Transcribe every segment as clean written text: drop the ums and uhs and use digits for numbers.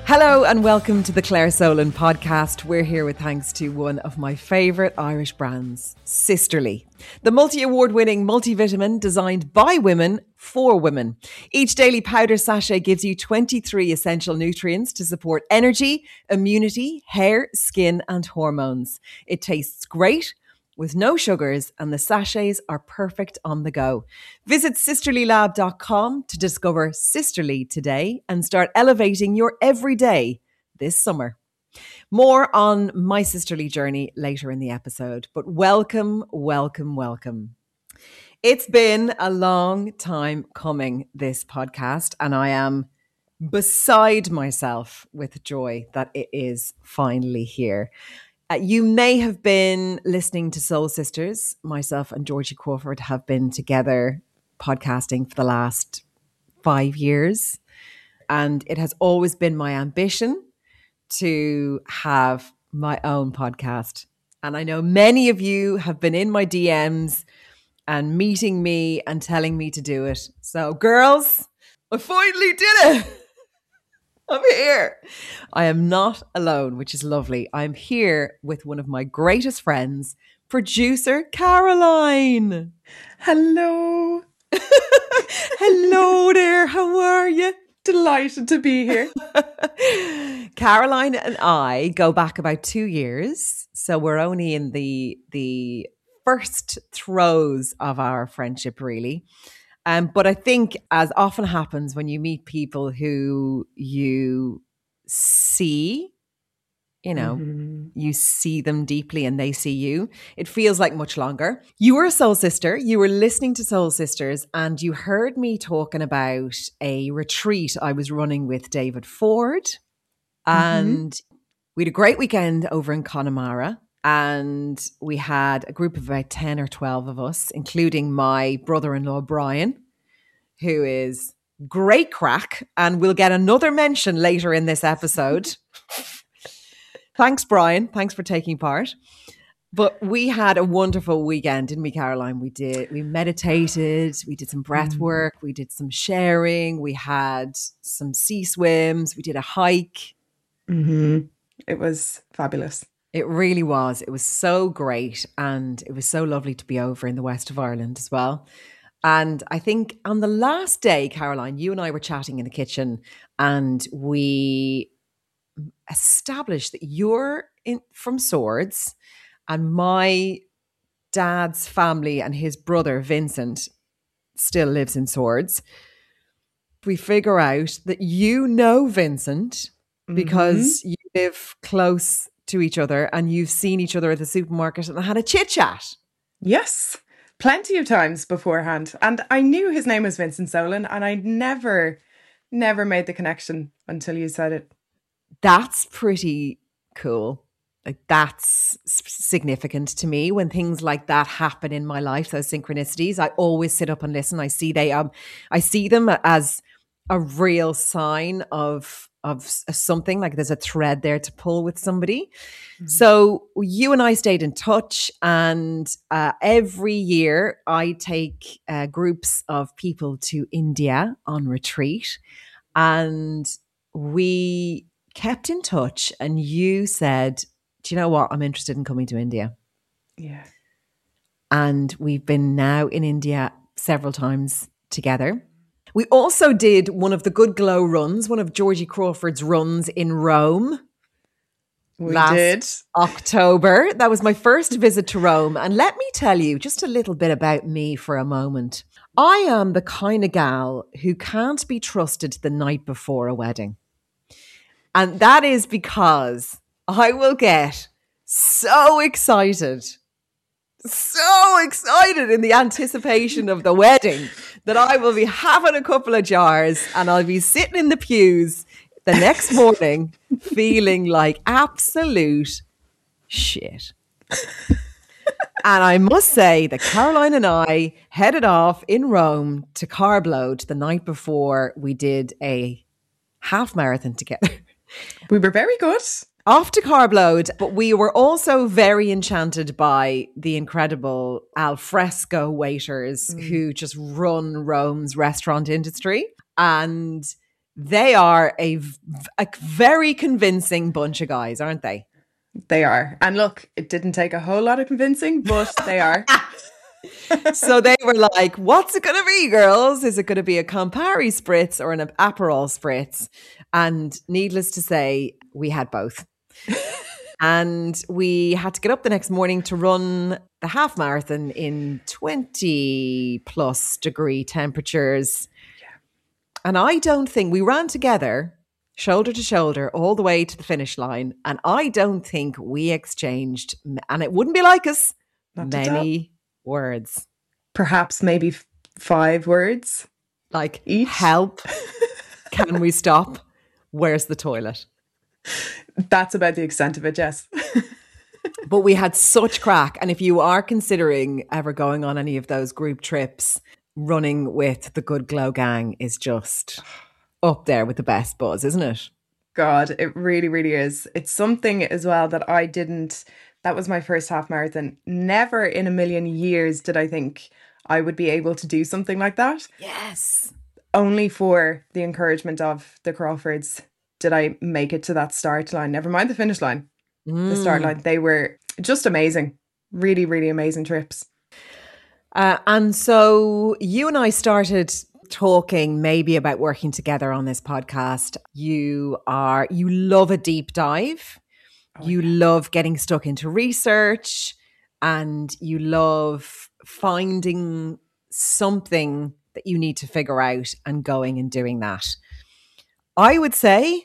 Hello and welcome to the Claire Solan podcast. We're here with thanks to one of my favourite Irish brands, Sisterly, the multi-award winning multivitamin designed by women for women. Each daily powder sachet gives you 23 essential nutrients to support energy, immunity, hair, skin and hormones. It tastes great with no sugars, and the sachets are perfect on the go. Visit sisterlylab.com to discover Sisterly today and start elevating your everyday this summer. More on my sisterly journey later in the episode, but welcome. It's been a long time coming, this podcast, and I am beside myself with joy that it is finally here. You may have been listening to Soul Sisters. Myself and Georgie Crawford have been together podcasting for the last 5 years. And it has always been my ambition to have my own podcast. And I know many of you have been in my DMs and meeting me and telling me to do it. So girls, I finally did it. I'm here. I am not alone, which is lovely. I'm here with one of my greatest friends, producer Caroline. Hello. Hello there. How are you? Delighted to be here. Caroline and I go back about 2 years. So we're only in the first throes of our friendship, really. But I think, as often happens when you meet people who you see, you see them deeply and they see you, it feels like much longer. You were a Soul Sister. You were listening to Soul Sisters and you heard me talking about a retreat I was running with David Ford. And we had a great weekend over in Connemara. And we had a group of about 10 or 12 of us, including my brother-in-law, Brian, who is great crack. And we'll get another mention later in this episode. Thanks, Brian. Thanks for taking part. But we had a wonderful weekend, didn't we, Caroline? We meditated, we did some breath work, we did some sharing, we had some sea swims, we did a hike. It was fabulous. It really was. It was so great. And it was so lovely to be over in the west of Ireland as well. And I think on the last day, Caroline, you and I were chatting in the kitchen and we established that you're from Swords and my dad's family and his brother, Vincent, still lives in Swords. We figure out that you know Vincent because you live close to each other and you've seen each other at the supermarket and had a chit chat. Yes, plenty of times beforehand. And I knew his name was Vincent Solan and I never made the connection until you said it. That's pretty cool. Like, that's significant to me when things like that happen in my life, those synchronicities. I always sit up and listen. I see them as a real sign of something, like there's a thread there to pull with somebody. So you and I stayed in touch, and every year I take groups of people to India on retreat, and we kept in touch, and you said, do you know what? I'm interested in coming to India. Yeah. And we've been now in India several times together. We also did one of the Good Glow runs, one of Georgie Crawford's runs in Rome. We did. October. That was my first visit to Rome. And let me tell you just a little bit about me for a moment. I am the kind of gal who can't be trusted the night before a wedding. And that is because I will get so excited in the anticipation of the wedding that I will be having a couple of jars and I'll be sitting in the pews the next morning feeling like absolute shit. And I must say that Caroline and I headed off in Rome to Carbload the night before we did a half marathon together. We were very good. Off to Carbload, but we were also very enchanted by the incredible al fresco waiters who just run Rome's restaurant industry. And They are a very convincing bunch of guys, aren't they? They are. And look, it didn't take a whole lot of convincing, but they are. So they were like, what's it going to be, girls? Is it going to be a Campari spritz or an Aperol spritz? And needless to say, we had both. And we had to get up the next morning to run the half marathon in 20 plus degree temperatures. And I don't think we ran together, shoulder to shoulder, all the way to the finish line. And I don't think we exchanged, and it wouldn't be like us, many words. Perhaps maybe 5 words. Like, each. Help. Can we stop? Where's the toilet? That's about the extent of it, Jess. But we had such crack. And if you are considering ever going on any of those group trips, running with the Good Glow gang is just up there with the best buzz, isn't it? God, it really, really is. It's something as well that that was my first half marathon. Never in a million years did I think I would be able to do something like that. Yes. Only for the encouragement of the Crawfords did I make it to that start line. Never mind the finish line. The start line. They were just amazing. Really, really amazing trips. And so you and I started talking maybe about working together on this podcast. You love a deep dive. You love getting stuck into research, and you love finding something that you need to figure out and going and doing that. I would say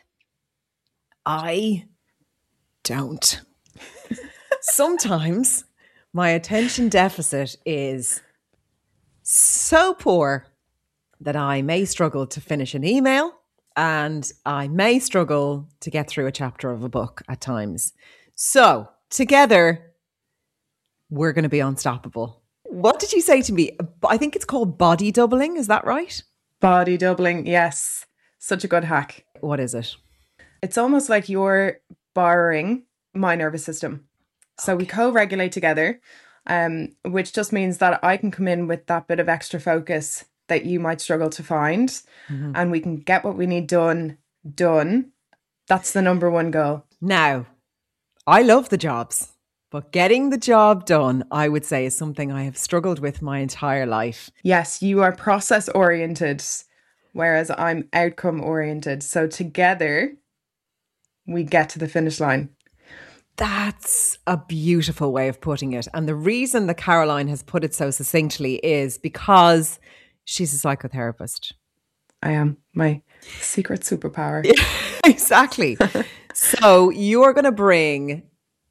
I don't. Sometimes my attention deficit is so poor that I may struggle to finish an email, and I may struggle to get through a chapter of a book at times. So together, we're going to be unstoppable. What did you say to me? I think it's called body doubling. Is that right? Body doubling. Yes. Such a good hack. What is it? It's almost like you're borrowing my nervous system. So we co-regulate together, which just means that I can come in with that bit of extra focus that you might struggle to find, and we can get what we need done. That's the number one goal. Now, I love the jobs, but getting the job done, I would say, is something I have struggled with my entire life. Yes, you are process oriented, whereas I'm outcome oriented. So together, we get to the finish line. That's a beautiful way of putting it. And the reason that Caroline has put it so succinctly is because she's a psychotherapist. I am. My secret superpower. Exactly. So you're going to bring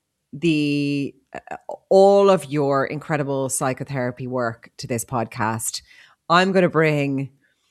all of your incredible psychotherapy work to this podcast. I'm going to bring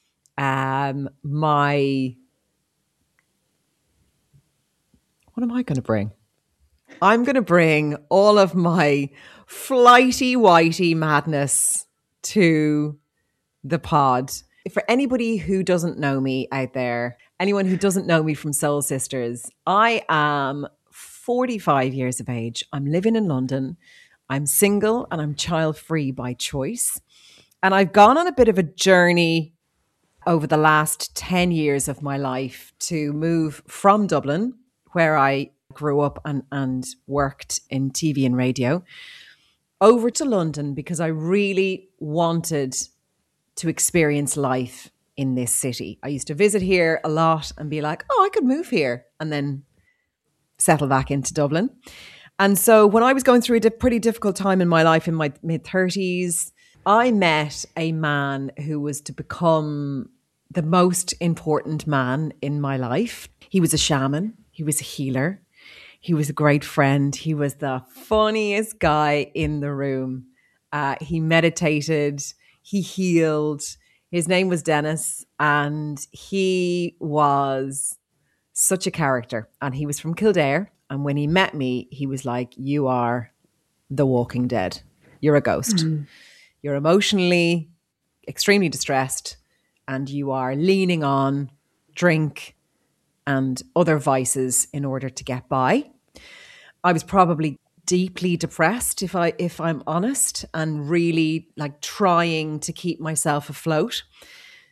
what am I going to bring? I'm going to bring all of my flighty whitey madness to the pod. For anybody who doesn't know me out there, anyone who doesn't know me from Soul Sisters, I am 45 years of age. I'm living in London. I'm single and I'm child-free by choice. And I've gone on a bit of a journey over the last 10 years of my life to move from Dublin, where I grew up and worked in TV and radio, over to London because I really wanted to experience life in this city. I used to visit here a lot and be like, oh, I could move here and then settle back into Dublin. And so when I was going through a pretty difficult time in my life in my mid-30s, I met a man who was to become the most important man in my life. He was a shaman. He was a healer. He was a great friend. He was the funniest guy in the room. He meditated. He healed. His name was Dennis, and he was such a character. And he was from Kildare. And when he met me, he was like, you are the walking dead. You're a ghost. Mm. You're emotionally extremely distressed, and you are leaning on drink and other vices in order to get by. I was probably deeply depressed, if I'm honest, and really like trying to keep myself afloat.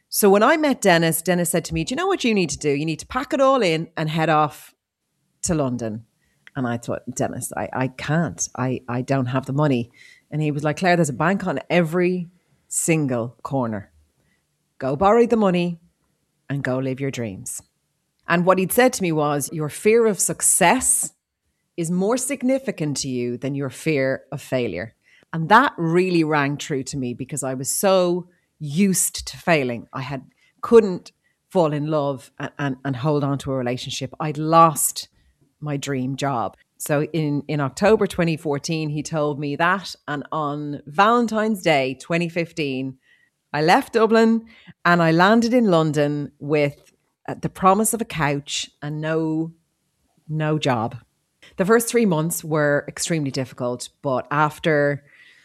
So when I met Dennis, Dennis said to me, do you know what you need to do? You need to pack it all in and head off to London. And I thought, Dennis, I can't. I don't have the money. And he was like, Claire, there's a bank on every single corner. Go borrow the money and go live your dreams. And what he'd said to me was, your fear of success is more significant to you than your fear of failure. And that really rang true to me because I was so used to failing. I couldn't fall in love and hold on to a relationship. I'd lost my dream job. So in October 2014, he told me that. And on Valentine's Day 2015, I left Dublin and I landed in London with the promise of a couch and no job. The first 3 months were extremely difficult, but after,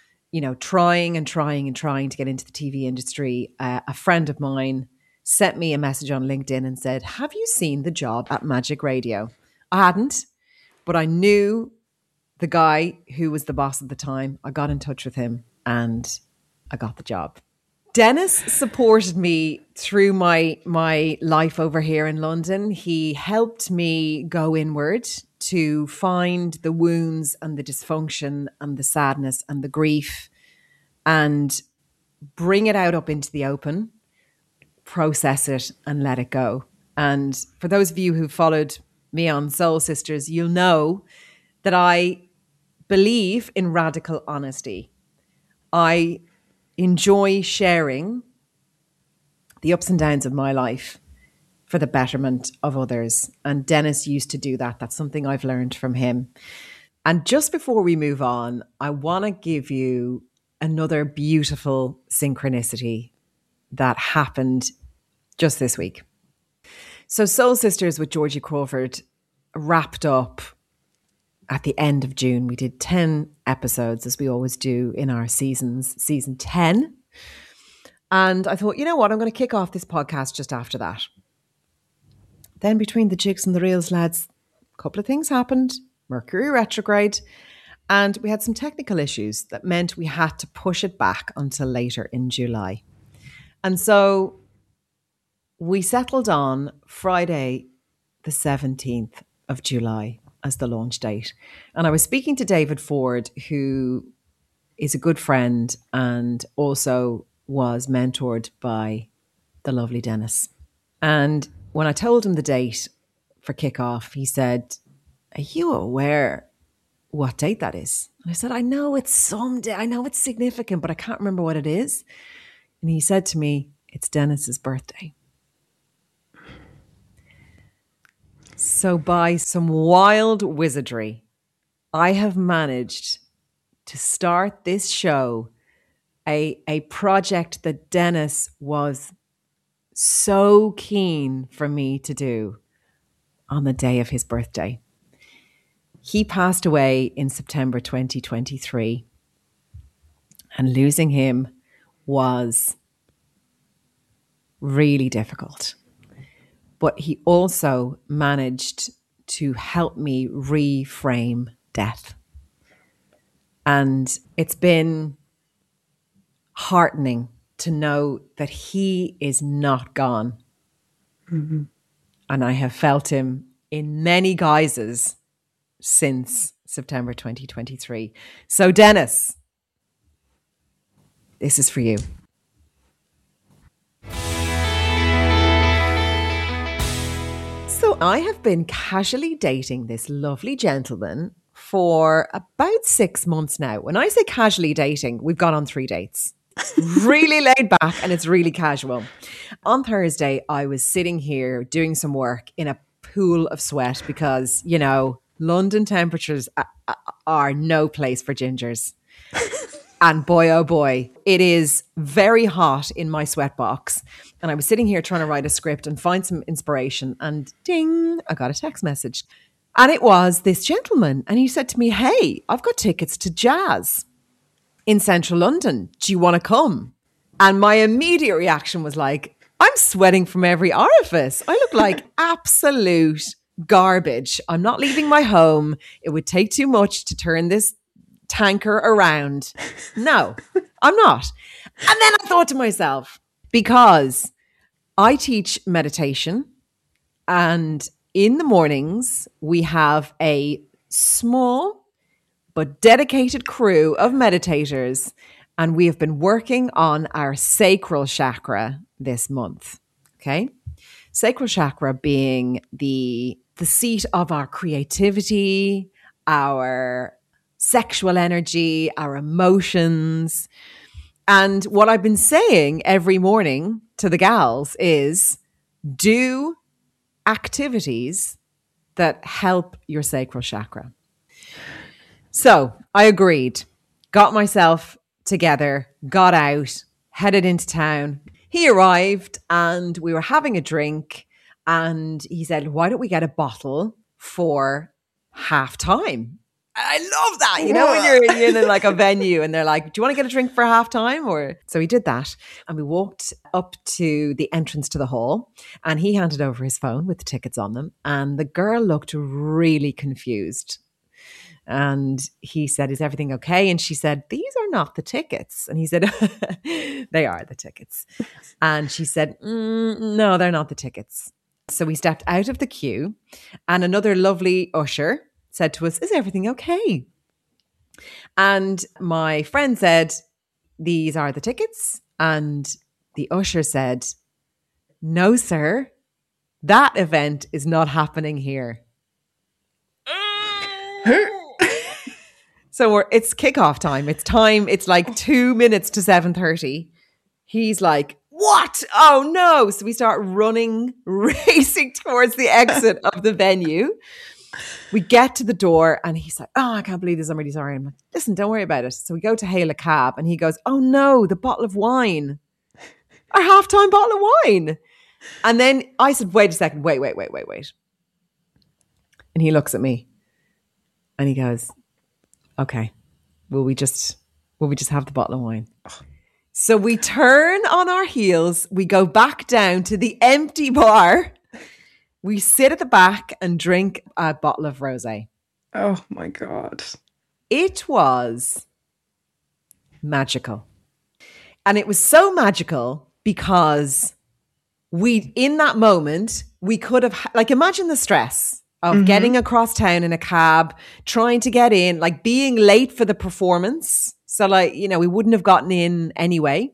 trying to get into the TV industry, a friend of mine sent me a message on LinkedIn and said, have you seen the job at Magic Radio? I hadn't, but I knew the guy who was the boss at the time. I got in touch with him and I got the job. Dennis supported me through my life over here in London. He helped me go inward to find the wounds and the dysfunction and the sadness and the grief and bring it out up into the open, process it and let it go. And for those of you who followed me on Soul Sisters, you'll know that I believe in radical honesty. I enjoy sharing the ups and downs of my life for the betterment of others. And Dennis used to do that. That's something I've learned from him. And just before we move on, I want to give you another beautiful synchronicity that happened just this week. So Soul Sisters with Georgie Crawford wrapped up at the end of June. We did 10 episodes, as we always do in our seasons, season 10. And I thought, you know what, I'm going to kick off this podcast just after that. Then between the jigs and the reels, lads, a couple of things happened. Mercury retrograde. And we had some technical issues that meant we had to push it back until later in July. And so we settled on Friday, the 17th of July as the launch date. And I was speaking to David Ford, who is a good friend and also was mentored by the lovely Dennis. And when I told him the date for kickoff, he said, are you aware what date that is? And I said, I know it's someday. I know it's significant, but I can't remember what it is. And he said to me, it's Dennis's birthday. So by some wild wizardry, I have managed to start this show, a project that Dennis was so keen for me to do on the day of his birthday. He passed away in September 2023, and losing him was really difficult. But he also managed to help me reframe death. And it's been heartening to know that he is not gone. Mm-hmm. And I have felt him in many guises since September 2023. So Dennis, this is for you. So I have been casually dating this lovely gentleman for about 6 months now. When I say casually dating, we've gone on 3 dates. Really laid back and it's really casual. On Thursday, I was sitting here doing some work in a pool of sweat because, you know, London temperatures are no place for gingers. And boy, oh boy, it is very hot in my sweatbox. And I was sitting here trying to write a script and find some inspiration. And ding, I got a text message. And it was this gentleman. And he said to me, hey, I've got tickets to Jazz in central London. Do you want to come? And my immediate reaction was like, I'm sweating from every orifice. I look like absolute garbage. I'm not leaving my home. It would take too much to turn this tanker around. No, I'm not. And then I thought to myself, because I teach meditation, and in the mornings, we have a small but dedicated crew of meditators, and we have been working on our sacral chakra this month. Okay. Sacral chakra being the seat of our creativity, our sexual energy, our emotions. And what I've been saying every morning to the gals is do activities that help your sacral chakra. So I agreed, got myself together, got out, headed into town. He arrived and we were having a drink, and he said, why don't we get a bottle for half time? I love that. You know, when you're in like a venue and they're like, do you want to get a drink for half time? Or so he did that. And we walked up to the entrance to the hall, and he handed over his phone with the tickets on them. And the girl looked really confused. And he said, is everything okay? And she said, these are not the tickets. And he said, they are the tickets. And she said, no, they're not the tickets. So we stepped out of the queue, and another lovely usher said to us, is everything okay? And my friend said, these are the tickets. And the usher said, no, sir, that event is not happening here. So it's kickoff time. It's like 2 minutes to 7:30. He's like, what? Oh no. So we start running, racing towards the exit of the venue. We get to the door and he's like, oh, I can't believe this. I'm really sorry. I'm like, listen, don't worry about it. So we go to hail a cab and he goes, oh no, the bottle of wine. Our halftime bottle of wine. And then I said, wait a second, wait. And he looks at me and he goes, okay, will we just have the bottle of wine? So we turn on our heels, we go back down to the empty bar, we sit at the back and drink a bottle of rosé. Oh my God. It was magical. And it was so magical because in that moment, we could have, like, imagine the stress of getting across town in a cab, trying to get in, like being late for the performance. So like, you know, we wouldn't have gotten in anyway.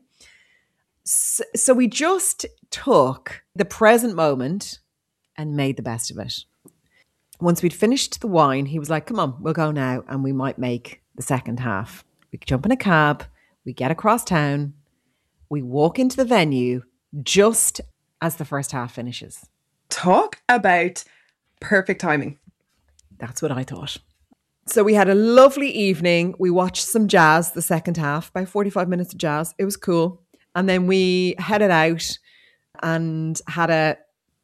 So we just took the present moment and made the best of it. Once we'd finished the wine, he was like, come on, we'll go now and we might make the second half. We jump in a cab, we get across town, we walk into the venue just as the first half finishes. Talk about perfect timing. That's what I thought. So we had a lovely evening. We watched some jazz the second half, about 45 minutes of jazz. It was cool. And then we headed out and had a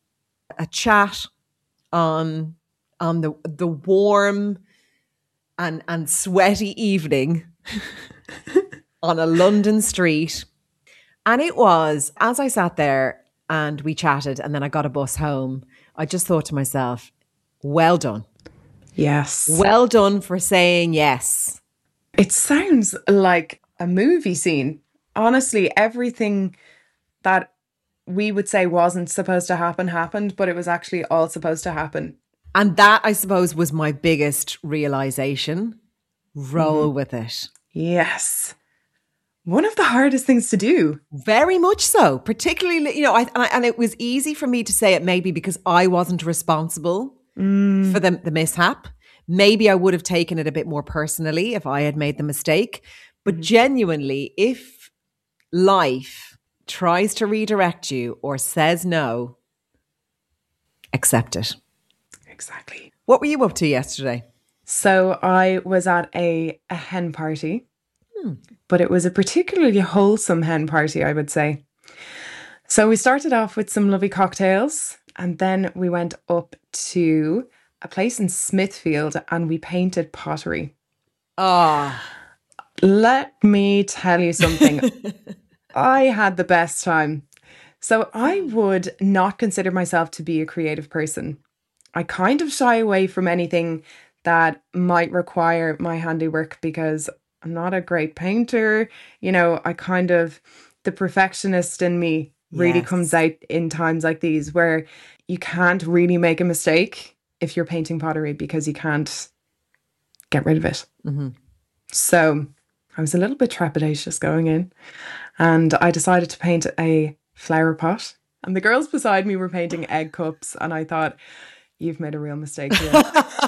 chat on the warm and sweaty evening on a London street. And it was, as I sat there and we chatted and then I got a bus home, I just thought to myself, well done. Yes. Well done for saying yes. It sounds like a movie scene. Honestly, everything that we would say wasn't supposed to happen happened, but it was actually all supposed to happen. And that, I suppose, was my biggest realization. Roll with it. Yes. One of the hardest things to do. Very much so. Particularly, you know, and it was easy for me to say it maybe because I wasn't responsible for the mishap. Maybe I would have taken it a bit more personally if I had made the mistake. But genuinely, if life tries to redirect you or says no, accept it. Exactly. What were you up to yesterday? So I was at a hen party, but it was a particularly wholesome hen party, I would say. So we started off with some lovely cocktails, and then we went up to a place in Smithfield and we painted pottery. Oh, let me tell you something. I had the best time. So I would not consider myself to be a creative person. I kind of shy away from anything that might require my handiwork because I'm not a great painter. You know, the perfectionist in me really comes Yes. out in times like these where you can't really make a mistake if you're painting pottery because you can't get rid of it. Mm-hmm. So I was a little bit trepidatious going in, and I decided to paint a flower pot. And the girls beside me were painting egg cups, and I thought, you've made a real mistake here.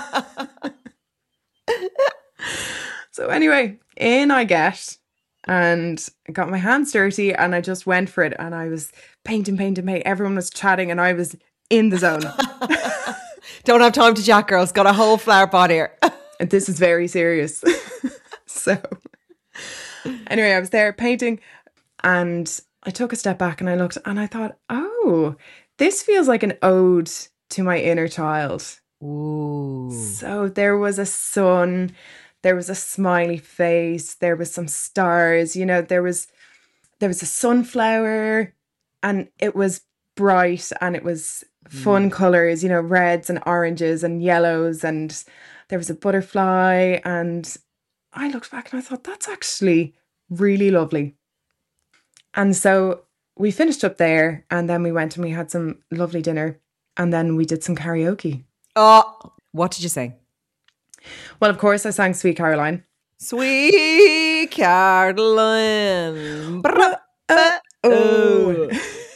So anyway, in I get, and I got my hands dirty, and I just went for it, and I was painting. Everyone was chatting, and I was in the zone. Don't have time to chat, girls. Got a whole flower pot here. And this is very serious. So anyway, I was there painting, and I took a step back and I looked and I thought, oh, this feels like an ode to my inner child. Ooh. So there was a sun, there was a smiley face, there was some stars, you know, there was a sunflower, and it was bright and it was fun colours, you know, reds and oranges and yellows, and there was a butterfly, and I looked back and I thought, that's actually really lovely. And so we finished up there, and then we went and we had some lovely dinner, and then we did some karaoke. Oh, what did you sing? Well, of course, I sang Sweet Caroline. Sweet Caroline. Oh.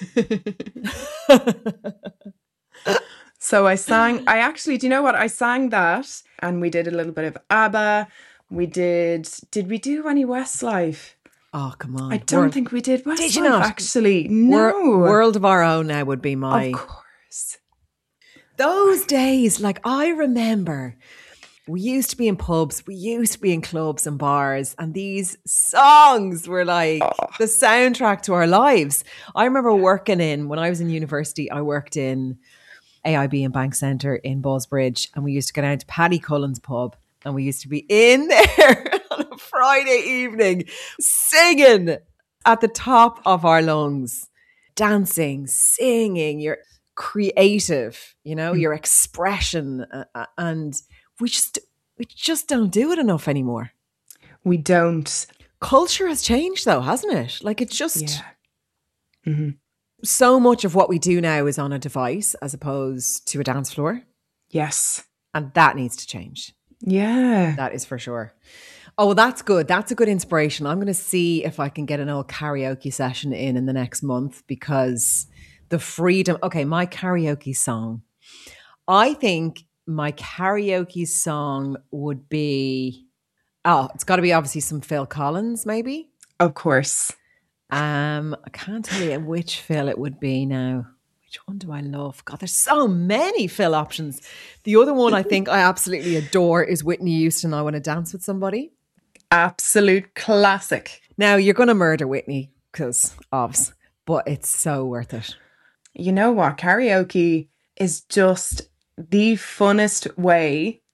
So I actually, do you know what? I sang that, and we did a little bit of ABBA. Did we do any Westlife? Oh, come on. I don't think we did Westlife. Did you not? Actually, no. World of Our Own now would be my... Of course. Those days, like, I remember we used to be in pubs, we used to be in clubs and bars, and these songs were like the soundtrack to our lives. I remember when I was in university, I worked in AIB and Bank Centre in Ballsbridge, and we used to go down to Paddy Cullen's pub, and we used to be in there on a Friday evening singing at the top of our lungs, dancing, singing, your creative, you know, your expression, and we just don't do it enough anymore. We don't. Culture has changed though, hasn't it? Like, it's just... Yeah. Mm-hmm. So much of what we do now is on a device as opposed to a dance floor. Yes. And that needs to change. Yeah. That is for sure. Oh, well, that's good. That's a good inspiration. I'm going to see if I can get an old karaoke session in the next month, because the freedom... Okay, my karaoke song. I think my karaoke song would be... Oh, it's got to be obviously some Phil Collins, maybe. Of course. I can't tell you which Phil it would be now. Which one do I love? God, there's so many Phil options. The other one I think I absolutely adore is Whitney Houston, I Want to Dance with Somebody. Absolute classic. Now, you're going to murder Whitney because obvs, but it's so worth it. You know what? Karaoke is just the funnest way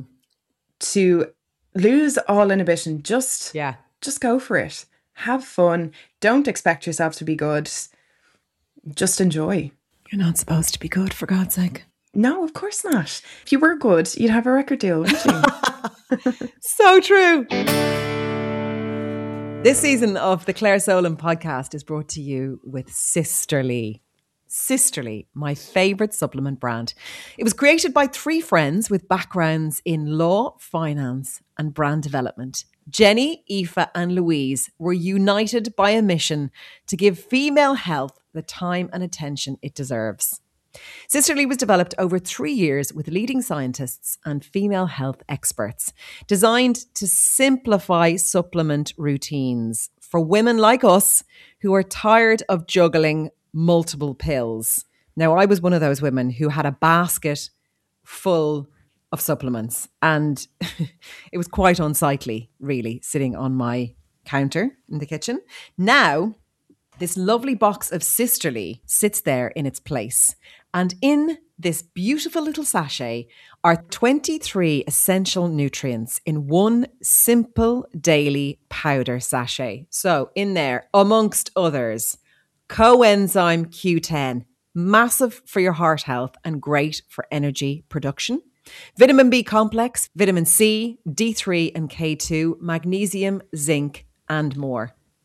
to lose all inhibition. Just go for it. Have fun. Don't expect yourself to be good. Just enjoy. You're not supposed to be good, for God's sake. No, of course not. If you were good, you'd have a record deal, wouldn't you? So true. This season of the Claire Solon podcast is brought to you with Sisterly. Sisterly, my favourite supplement brand. It was created by three friends with backgrounds in law, finance and brand development. Jenny, Aoife and Louise were united by a mission to give female health the time and attention it deserves. Sisterly was developed over 3 years with leading scientists and female health experts, designed to simplify supplement routines for women like us who are tired of juggling multiple pills. Now, I was one of those women who had a basket full of supplements, and it was quite unsightly, really, sitting on my counter in the kitchen. Now, this lovely box of Sisterly sits there in its place. And in this beautiful little sachet are 23 essential nutrients in one simple daily powder sachet. So in there, amongst others, coenzyme Q10, massive for your heart health and great for energy production. Vitamin B complex, vitamin C, D3 and K2, magnesium, zinc, and more.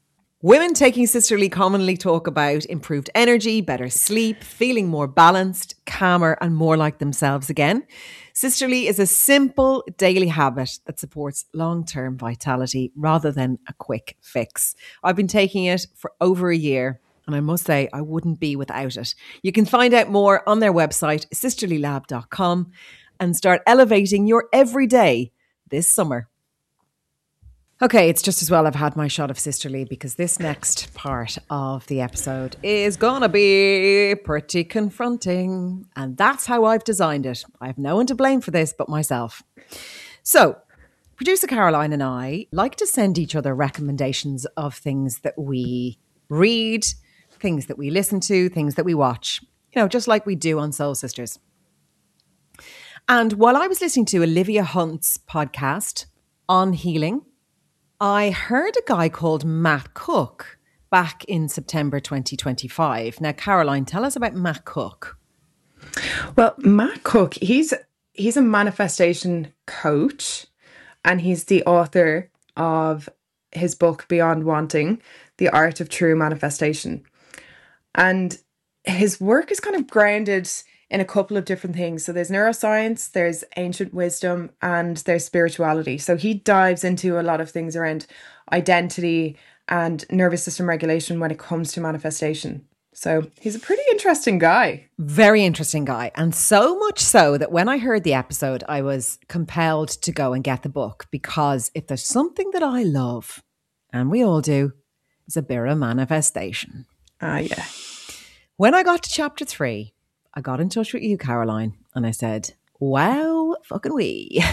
Women taking Sisterly commonly talk about improved energy, better sleep, feeling more balanced, calmer, and more like themselves again. Sisterly is a simple daily habit that supports long-term vitality rather than a quick fix. I've been taking it for over a year, and I must say I wouldn't be without it. You can find out more on their website, sisterlylab.com, and start elevating your everyday this summer. Okay, it's just as well I've had my shot of Sisterly, because this next part of the episode is gonna be pretty confronting. And that's how I've designed it. I have no one to blame for this but myself. So, producer Caroline and I like to send each other recommendations of things that we read, things that we listen to, things that we watch. You know, just like we do on Soul Sisters. And while I was listening to Olivia Hunt's podcast on healing, I heard a guy called Matt Cook back in September 2025. Now, Caroline, tell us about Matt Cook. Well, Matt Cook, he's a manifestation coach, and he's the author of his book Beyond Wanting, The Art of True Manifestation. And his work is kind of grounded in a couple of different things. So there's neuroscience, there's ancient wisdom, and there's spirituality. So he dives into a lot of things around identity and nervous system regulation when it comes to manifestation. So he's a pretty interesting guy. Very interesting guy. And so much so that when I heard the episode, I was compelled to go and get the book, because if there's something that I love, and we all do, it's a bit of manifestation. Yeah. When I got to chapter 3, I got in touch with you, Caroline, and I said, wow, fucking we.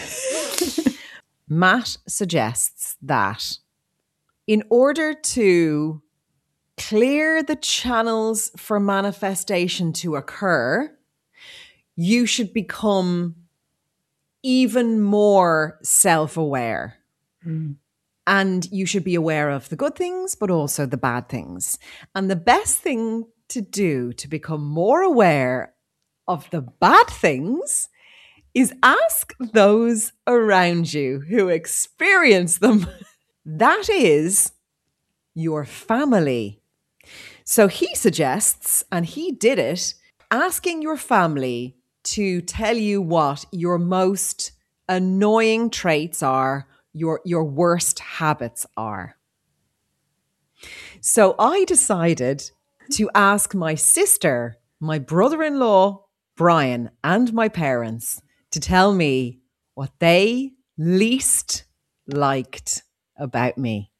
Matt suggests that in order to clear the channels for manifestation to occur, you should become even more self-aware. And you should be aware of the good things, but also the bad things. And the best thing to do to become more aware of the bad things is ask those around you who experience them. That is your family. So he suggests, and he did it, asking your family to tell you what your most annoying traits are, your worst habits are. So I decided to ask my sister, my brother-in-law, Brian, and my parents to tell me what they least liked about me.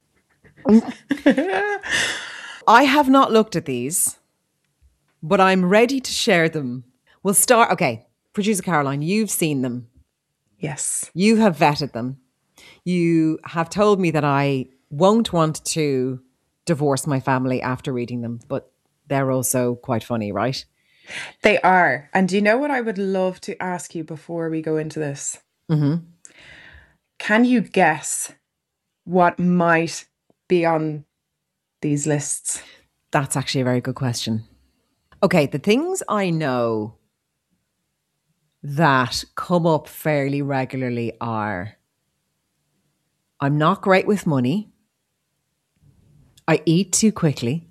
I have not looked at these, but I'm ready to share them. We'll start. Okay, producer Caroline, you've seen them. Yes. You have vetted them. You have told me that I won't want to divorce my family after reading them, but they're also quite funny, right? They are. And do you know what I would love to ask you before we go into this? Mm-hmm. Can you guess what might be on these lists? That's actually a very good question. Okay, the things I know that come up fairly regularly are: I'm not great with money. I eat too quickly.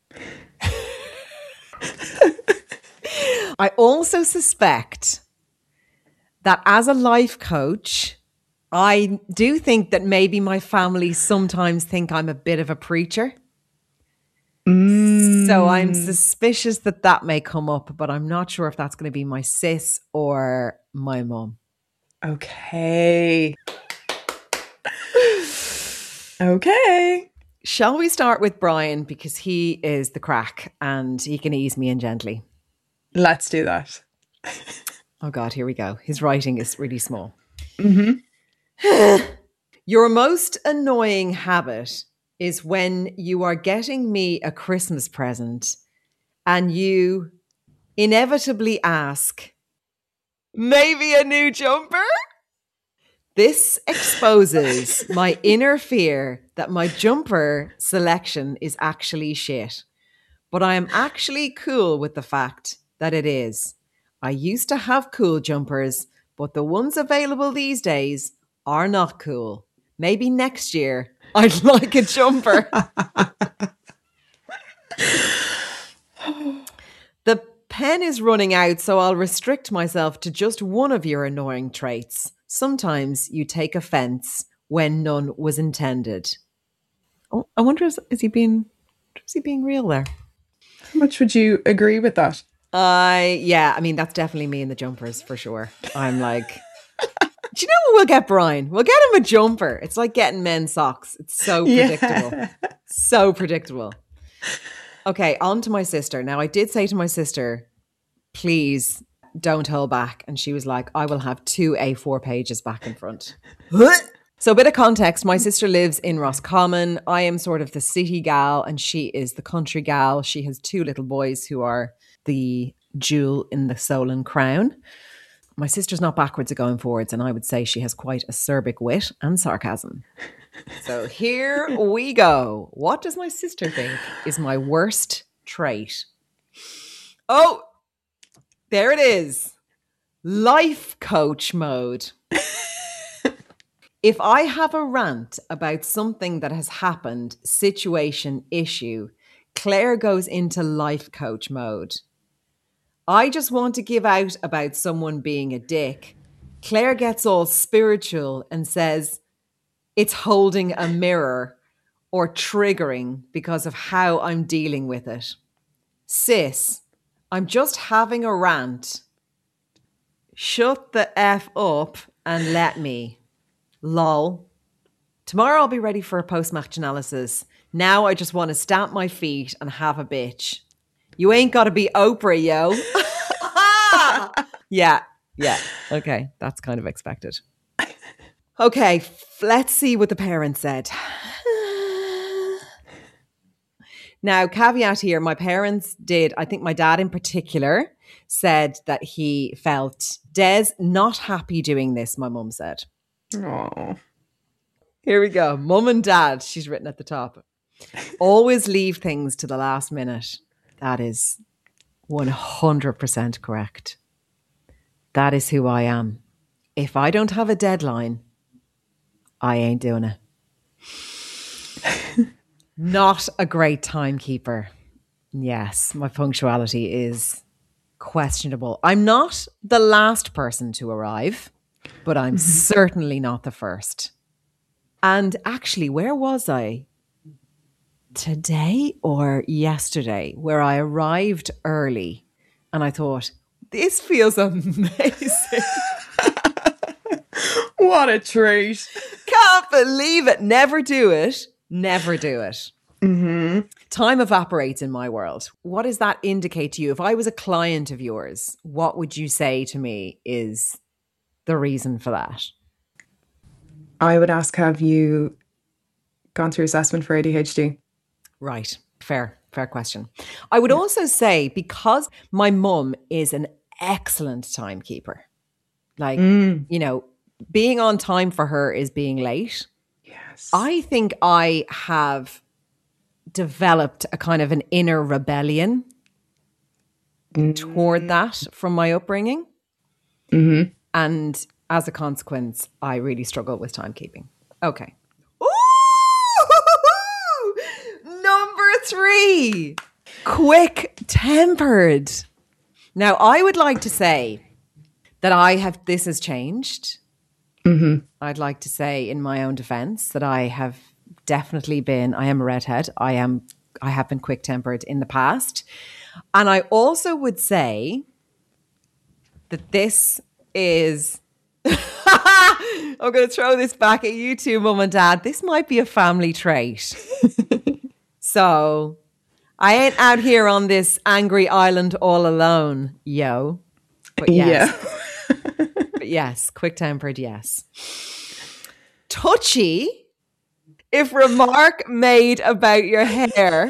I also suspect that as a life coach, I do think that maybe my family sometimes think I'm a bit of a preacher. So I'm suspicious that that may come up, but I'm not sure if that's going to be my sis or my mum. Okay. Okay. Shall we start with Brian, because he is the crack and he can ease me in gently? Let's do that. Oh God, here we go. His writing is really small. Mm-hmm. Your most annoying habit is when you are getting me a Christmas present and you inevitably ask, maybe a new jumper? This exposes my inner fear that my jumper selection is actually shit. But I am actually cool with the fact that it is. I used to have cool jumpers, but the ones available these days are not cool. Maybe next year I'd like a jumper. The pen is running out, so I'll restrict myself to just one of your annoying traits. Sometimes you take offense when none was intended. Oh, I wonder, is he being real there? How much would you agree with that? Yeah, I mean, that's definitely me in the jumpers for sure. I'm like, do you know what we'll get, Brian? We'll get him a jumper. It's like getting men's socks. It's so predictable. Yeah. So predictable. Okay, on to my sister. Now, I did say to my sister, please don't hold back. And she was like, I will have 2 A4 pages back in front. So a bit of context, my sister lives in Roscommon. I am sort of the city gal and she is the country gal. She has 2 little boys who are the jewel in the Solon crown. My sister's not backwards at going forwards, and I would say she has quite acerbic wit and sarcasm. So here we go. What does my sister think is my worst trait? Oh, there it is. Life coach mode. If I have a rant about something that has happened, situation, issue, Claire goes into life coach mode. I just want to give out about someone being a dick. Claire gets all spiritual and says it's holding a mirror or triggering because of how I'm dealing with it. Sis, I'm just having a rant. Shut the F up and let me. Lol. Tomorrow I'll be ready for a post-match analysis. Now I just want to stamp my feet and have a bitch. You ain't got to be Oprah, yo. Yeah. Okay, that's kind of expected. Okay, let's see what the parents said. Now, caveat here, my parents did, I think my dad in particular, said that he felt Des not happy doing this, my mum said. Oh. Here we go. Mum and dad, she's written at the top. Always leave things to the last minute. That is 100% correct. That is who I am. If I don't have a deadline, I ain't doing it. Not a great timekeeper. Yes, my punctuality is questionable. I'm not the last person to arrive, but I'm certainly not the first. And actually, where was I? Today or yesterday, where I arrived early and I thought, this feels amazing. What a treat. Can't believe it. Never do it. Never do it. Mm-hmm. Time evaporates in my world. What does that indicate to you? If I was a client of yours, what would you say to me is the reason for that? I would ask, have you gone through assessment for ADHD? Right. Fair question. I would also say, because my mum is an excellent timekeeper, like, you know, being on time for her is being late. Yes. I think I have developed a kind of an inner rebellion toward that from my upbringing. Mm-hmm. And as a consequence, I really struggle with timekeeping. Okay. Ooh! Number 3, quick-tempered. Now, I would like to say that this has changed. Mm-hmm. I'd like to say in my own defense that I have definitely been, I am a redhead. I have been quick-tempered in the past. And I also would say that this is, I'm going to throw this back at you two, Mum and Dad. This might be a family trait. So I ain't out here on this angry island all alone, yo. But yes. Yeah. But yes, quick-tempered, yes. Touchy, if remark made about your hair.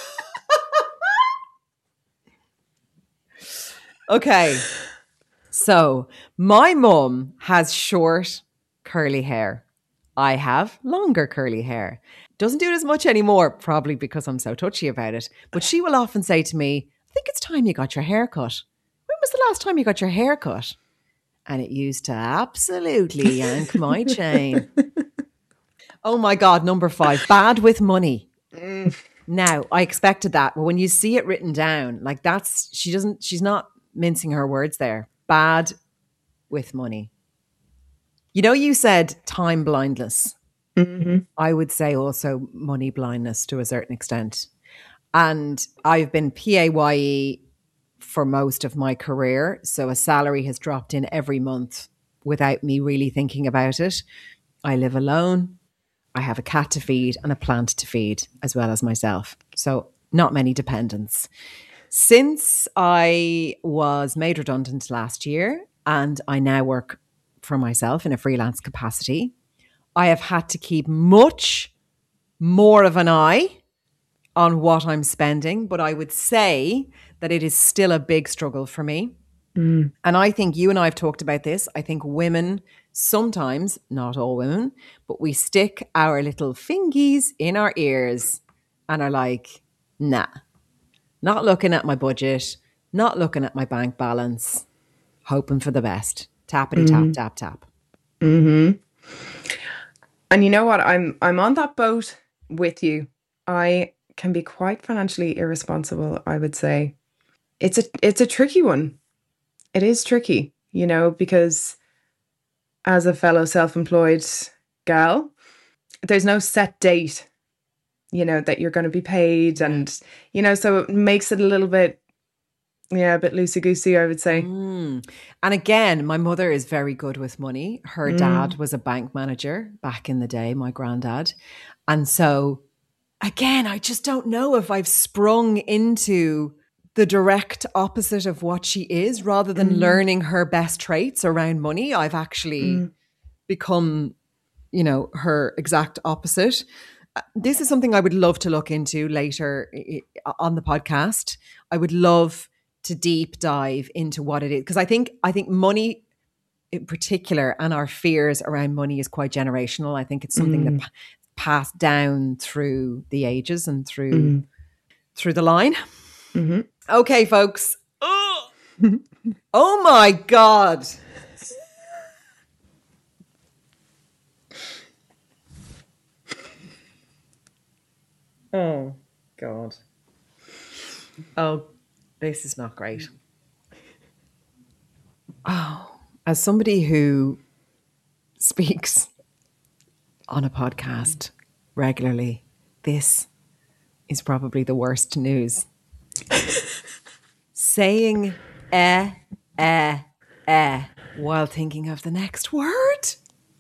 Okay. So my mum has short, curly hair. I have longer curly hair. Doesn't do it as much anymore, probably because I'm so touchy about it. But she will often say to me, I think it's time you got your hair cut. When was the last time you got your hair cut? And it used to absolutely yank my chain. Oh my God, number 5, bad with money. Now, I expected that, but when you see it written down, like she's not mincing her words there. Bad with money. You know, you said time blindness. I would say also money blindness to a certain extent. And I've been PAYE for most of my career. So a salary has dropped in every month without me really thinking about it. I live alone. I have a cat to feed and a plant to feed, as well as myself. So not many dependents. Since I was made redundant last year and I now work for myself in a freelance capacity, I have had to keep much more of an eye on what I'm spending, but I would say that it is still a big struggle for me. And I think you and I have talked about this. I think women sometimes, not all women, but we stick our little fingies in our ears and are like, nah, not looking at my budget, not looking at my bank balance, hoping for the best. Tappity tap, tap, tap. And you know what? I'm on that boat with you. I can be quite financially irresponsible, I would say. It's a tricky one. It is tricky, you know, because as a fellow self-employed gal, there's no set date, you know, that you're going to be paid. And, you know, so it makes it a little bit, a bit loosey-goosey, I would say. And again, my mother is very good with money. Her dad was a bank manager back in the day, my granddad. And so, again, I just don't know if I've sprung into the direct opposite of what she is. Rather than learning her best traits around money, I've actually become, you know, her exact opposite. This is something I would love to look into later on the podcast. I would love to deep dive into what it is, because I think money in particular and our fears around money is quite generational. I think it's something that passed down through the ages and through the line. Okay, folks. Oh my God. Oh God. Oh, this is not great. Oh, as somebody who speaks on a podcast regularly, this is probably the worst news. Saying while thinking of the next word.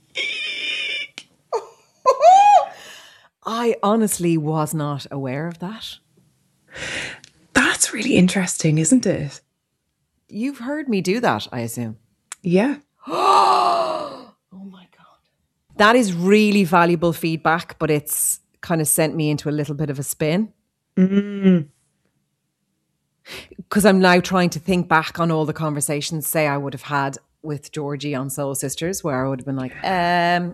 I honestly was not aware of that. That's really interesting, isn't it? You've heard me do that, I assume. Yeah. Oh my God. That is really valuable feedback, but it's kind of sent me into a little bit of a spin. Because I'm now trying to think back on all the conversations, say, I would have had with Georgie on Soul Sisters, where I would have been like, and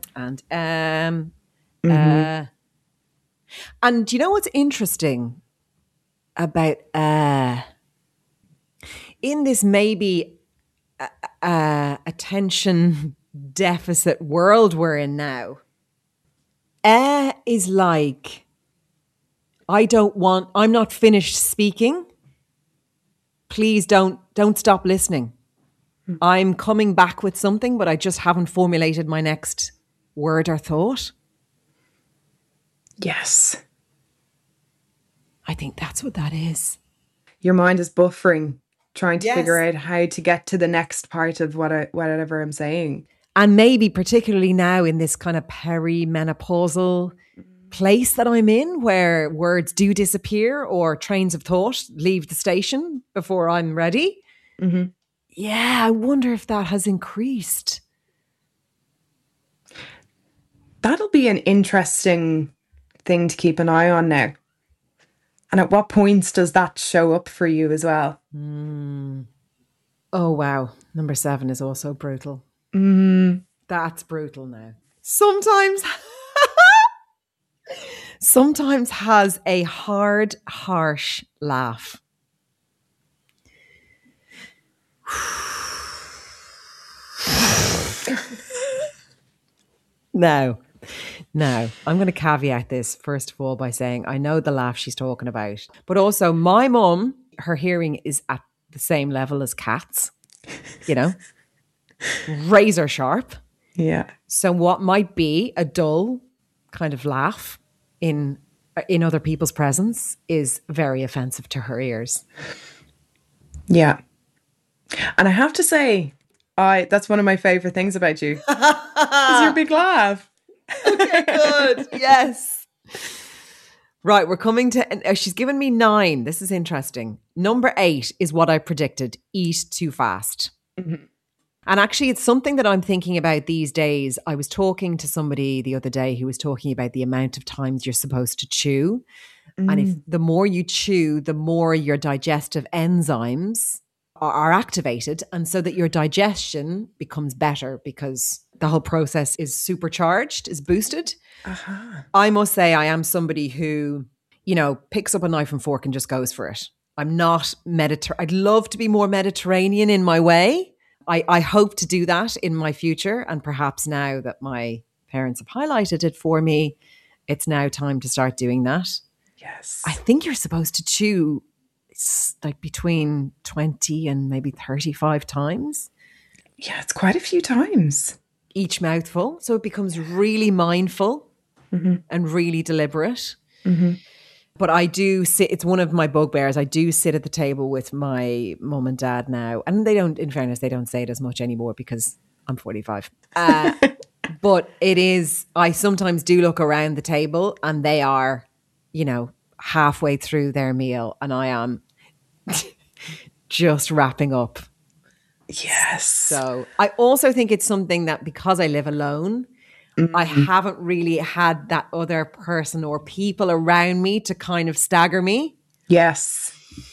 you know what's interesting about in this maybe attention deficit world we're in now, is like, I'm not finished speaking. Please don't stop listening. I'm coming back with something, but I just haven't formulated my next word or thought. Yes. I think that's what that is. Your mind is buffering, trying to figure out how to get to the next part of whatever I'm saying. And maybe particularly now in this kind of perimenopausal place that I'm in, where words do disappear or trains of thought leave the station before I'm ready. Yeah, I wonder if that has increased. That'll be an interesting thing to keep an eye on now. And at what points does that show up for you as well? Oh, wow. Number 7 is also brutal. That's brutal now. Sometimes has a hard, harsh laugh. Now, I'm going to caveat this, first of all, by saying I know the laugh she's talking about. But also, my mum, her hearing is at the same level as Kat's, you know, razor sharp. Yeah. So what might be a dull kind of laugh in other people's presence is very offensive to her ears. Yeah. And I have to say, that's one of my favorite things about you. Is your big laugh. Okay, good. Yes. Right, we're coming to, she's given me 9. This is interesting. Number 8 is what I predicted. Eat too fast. Mm-hmm. And actually, it's something that I'm thinking about these days. I was talking to somebody the other day who was talking about the amount of times you're supposed to chew. And if the more you chew, the more your digestive enzymes are activated. And so that your digestion becomes better because the whole process is supercharged, is boosted. Uh-huh. I must say I am somebody who, you know, picks up a knife and fork and just goes for it. I'm not I'd love to be more Mediterranean in my way. I hope to do that in my future. And perhaps now that my parents have highlighted it for me, it's now time to start doing that. Yes. I think you're supposed to chew like between 20 and maybe 35 times. Yeah, it's quite a few times. Each mouthful. So it becomes really mindful and really deliberate. Mm-hmm. But I do sit, it's one of my bugbears. I do sit at the table with my mum and dad now. And they don't, in fairness, they don't say it as much anymore because I'm 45. But it is, I sometimes do look around the table and they are, you know, halfway through their meal and I am just wrapping up. Yes. So I also think it's something that because I live alone, I haven't really had that other person or people around me to kind of stagger me. Yes.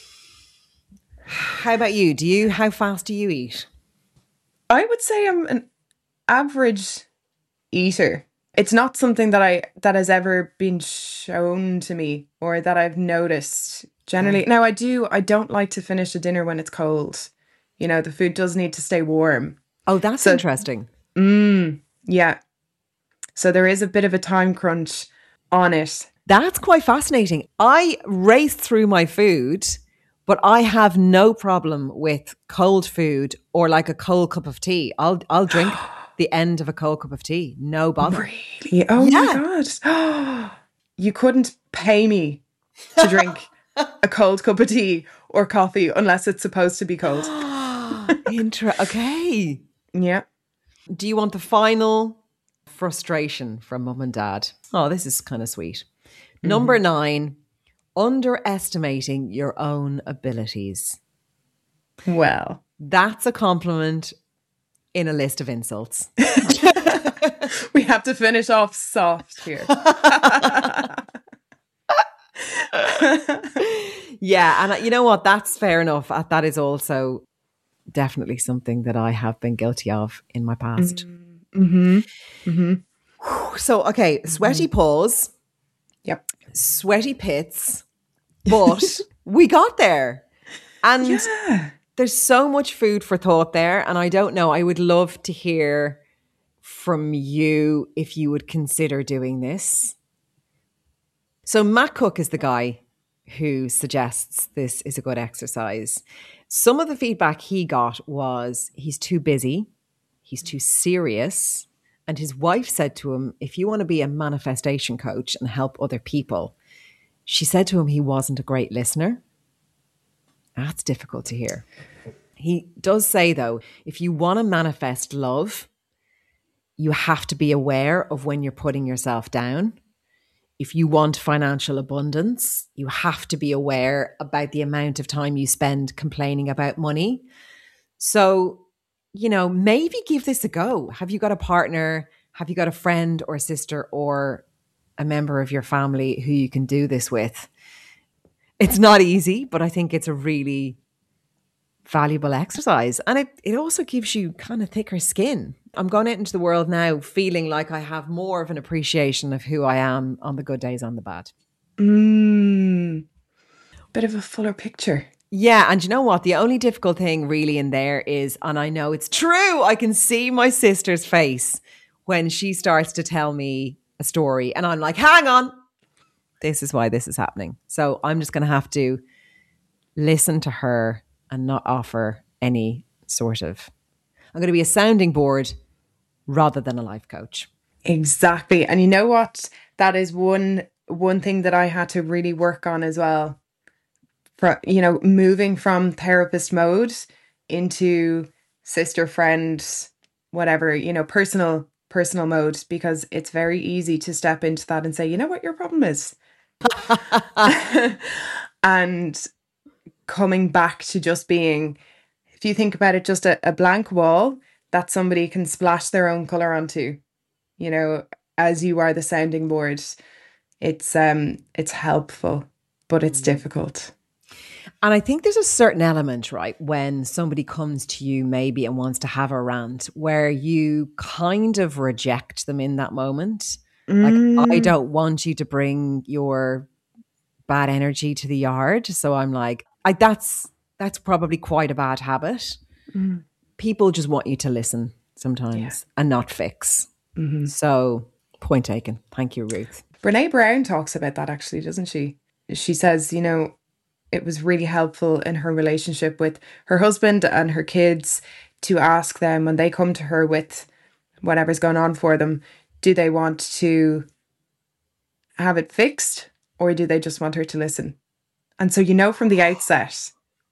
How about you? How fast do you eat? I would say I'm an average eater. It's not something that has ever been shown to me or that I've noticed generally. Now I don't like to finish a dinner when it's cold. You know, the food does need to stay warm. Oh, that's interesting. Yeah. So there is a bit of a time crunch on it. That's quite fascinating. I race through my food, but I have no problem with cold food or like a cold cup of tea. I'll drink the end of a cold cup of tea. No bother. Really? Oh my God. You couldn't pay me to drink a cold cup of tea or coffee unless it's supposed to be cold. Okay. Yeah. Do you want the final frustration from mum and dad? Oh, this is kind of sweet. Number 9, underestimating your own abilities. Well, that's a compliment in a list of insults. We have to finish off soft here. Yeah, and you know what? That's fair enough. That is also definitely something that I have been guilty of in my past. So, okay, sweaty paws. Yep. Sweaty pits. But we got there. And there's so much food for thought there. And I don't know, I would love to hear from you if you would consider doing this. So Matt Cook is the guy who suggests this is a good exercise. Some of the feedback he got was he's too busy, he's too serious, and his wife said to him, if you want to be a manifestation coach and help other people, she said to him he wasn't a great listener. That's difficult to hear. He does say, though, if you want to manifest love, you have to be aware of when you're putting yourself down. If you want financial abundance, you have to be aware about the amount of time you spend complaining about money. So, you know, maybe give this a go. Have you got a partner? Have you got a friend or sister or a member of your family who you can do this with? It's not easy, but I think it's a really valuable exercise. And it also gives you kind of thicker skin. I'm going out into the world now feeling like I have more of an appreciation of who I am on the good days, on the bad. Bit of a fuller picture. Yeah, and you know what? The only difficult thing really in there is, and I know it's true, I can see my sister's face when she starts to tell me a story and I'm like, hang on, this is why this is happening. So I'm just going to have to listen to her and not offer any sort of, I'm going to be a sounding board rather than a life coach. Exactly. And you know what? That is one thing that I had to really work on as well. Moving from therapist mode into sister, friend, whatever, personal mode, because it's very easy to step into that and say, you know what your problem is. And coming back to just being, if you think about it, just a blank wall that somebody can splash their own color onto, as you are the sounding board. It's helpful, but it's difficult. And I think there's a certain element, right, when somebody comes to you maybe and wants to have a rant where you kind of reject them in that moment. Like, I don't want you to bring your bad energy to the yard. So I'm like, that's probably quite a bad habit. People just want you to listen sometimes and not fix. So point taken. Thank you, Ruth. Brene Brown talks about that actually, doesn't she? She says, it was really helpful in her relationship with her husband and her kids to ask them when they come to her with whatever's going on for them, do they want to have it fixed or do they just want her to listen? And so from the outset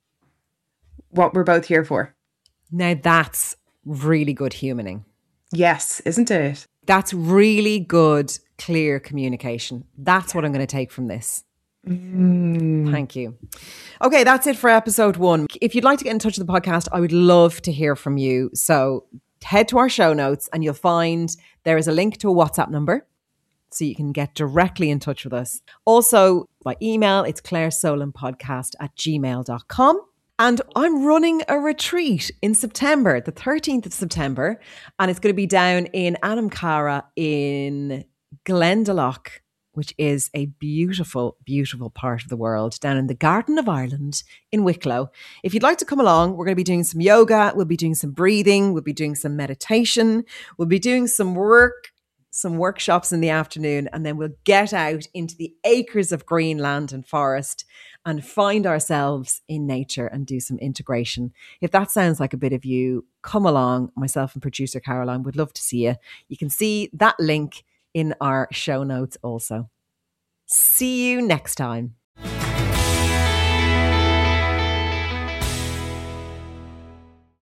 what we're both here for. Now that's really good humaning. Yes, isn't it? That's really good, clear communication. That's what I'm going to take from this. Thank you. Okay, that's it for episode 1. If you'd like to get in touch with the podcast, I would love to hear from you. So head to our show notes and you'll find there is a link to a WhatsApp number so you can get directly in touch with us. Also by email, it's clairesolanpodcast@gmail.com. And I'm running a retreat in September, the 13th of September, and it's going to be down in Anamcara in Glendalough, which is a beautiful, beautiful part of the world, down in the Garden of Ireland in Wicklow. If you'd like to come along, we're going to be doing some yoga, we'll be doing some breathing, we'll be doing some meditation, we'll be doing some workshops in the afternoon, and then we'll get out into the acres of green land and forest and find ourselves in nature and do some integration. If that sounds like a bit of you, come along. Myself and producer Caroline would love to see you. You can see that link in our show notes also. See you next time.